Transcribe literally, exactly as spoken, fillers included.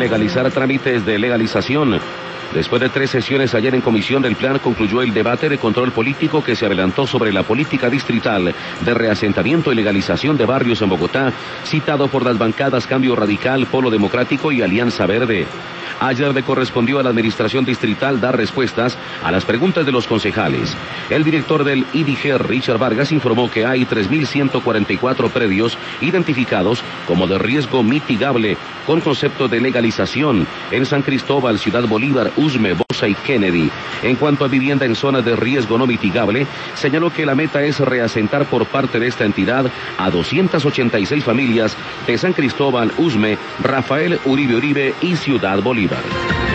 legalizar trámites de legalización. Después de tres sesiones ayer en comisión del Plan, concluyó el debate de control político que se adelantó sobre la política distrital de reasentamiento y legalización de barrios en Bogotá, citado por las bancadas Cambio Radical, Polo Democrático y Alianza Verde. Ayer le correspondió a la administración distrital dar respuestas a las preguntas de los concejales. El director del I D G, Richard Vargas, informó que hay tres mil ciento cuarenta y cuatro predios identificados como de riesgo mitigable con concepto de legalización en San Cristóbal, Ciudad Bolívar, Usme, Bosa y Kennedy. En cuanto a vivienda en zonas de riesgo no mitigable, señaló que la meta es reasentar por parte de esta entidad a doscientas ochenta y seis familias de San Cristóbal, Usme, Rafael Uribe Uribe y Ciudad Bolívar.